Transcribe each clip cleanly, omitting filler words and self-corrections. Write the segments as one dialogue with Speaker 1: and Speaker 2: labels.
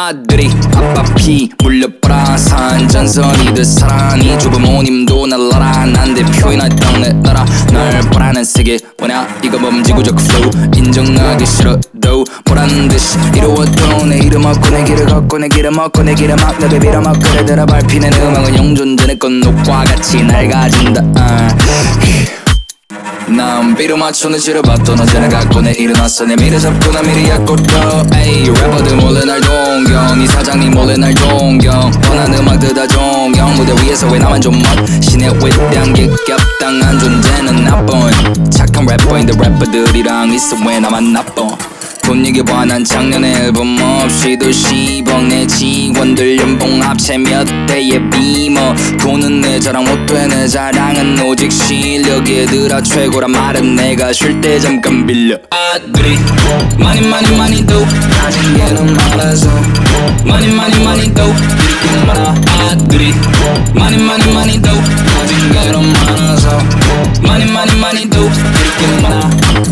Speaker 1: 아들이 아빠피 물려보라 산전선이듯 사랑이 주부모님도 날라라 난 대표이나 땅내 나라 날 보라는 세계 뭐냐 이거 범지구적 flow 인정하기 싫어도 보라는 듯이 이루어도 내 이름 얻고 내 길을 걷고 내 길을 먹고 내 길을 막 내게 빌어먹고 그대들아 밟히는 음악은 영존전의 꽃녹과 같이 날 가진다 난 비로 맞춰는 지르봤던 언제나 갖고 내 일어났어 내 미래 잡고 나 미리 약고도 에이 래퍼들 몰래 날 동경 네 사장님 몰래 날 동경 원하는 음악들 다 존경 무대 위에서 왜 나만 좀 멋신의 위대한 기ገብ당한 존재는 나쁜 착한 래퍼인데 래퍼들이랑 있어 왜 나만 나쁜 돈 얘기 봐 난 작년에 앨범 없이도 10억 내 직원들 연봉 합체 몇 대의 비머 돈은 내 자랑 못돼 내 자랑은 오직 실력 얘들아 최고란 말은 내가 쉴 때 잠깐 빌려 아들이 많이 도 가진 게는 많아서 많이 도 이렇게 많아 아들이 많이 도 가진 게는 많아서 많이 도 이렇게 많아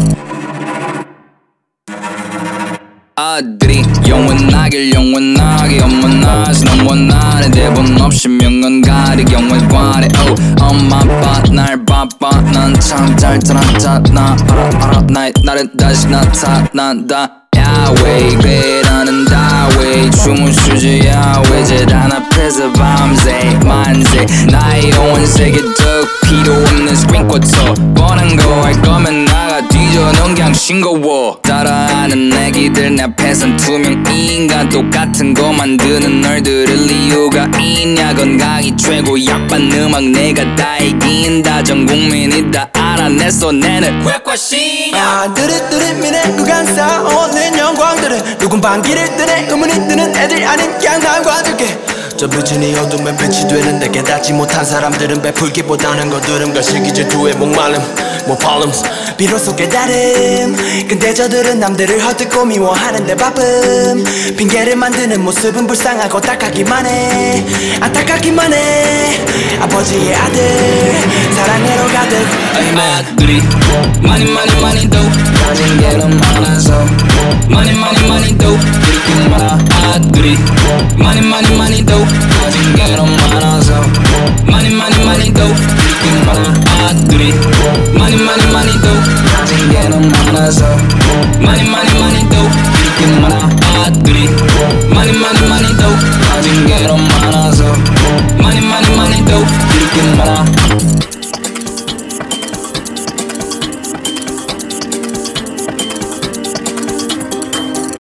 Speaker 1: 아들이 영원하길 영원하게 영원하지 넌 원하는 대본 없이 명언 가리 영원 관해 엄마 아빠 날 바빠 난 참 잘 살았잖아 알아 나를 다시 나타난다 야외 괴라는 다외 춤을 추지 야외 재단 앞에서 밤새 만세 나의 영원 세계 더 필요 없는 스크린쿼터 뻔한 거 할 거면 나가 뒤져 넌 그냥 싱거워 따라하는 애기들 내 앞에선 투명 인간 똑같은 거 만드는 널 들을 이유가 있냐 건강이 최고 약반 음악 내가 다 이긴다 전 국민이 다 알아냈어 내는 웹과시야
Speaker 2: 드릿 미네 구간사 오는 영광들은 누군 반기를 뜨네 의문이 드는 애들 아닌 그냥 난관들게 저 비진이 어둠에 빛이 되는데 깨닫지 못한 사람들은 베풀기보다는 거들음과 시기 질투에 목마름 more problems 비로소 깨달음 근데 저들은 남들을 헛듣고 미워하는데 바쁨 핑계를 만드는 모습은 불쌍하고 딱하기만 해 안타깝기만 해 아버지의 아들 사랑으로 가득
Speaker 1: 아들이 많이 도 가진 게는 많아서 많이 도 이렇게 많아 아들이 많이 도 가진 게는 많아서 많이 도 이렇게 많아 아들이 많이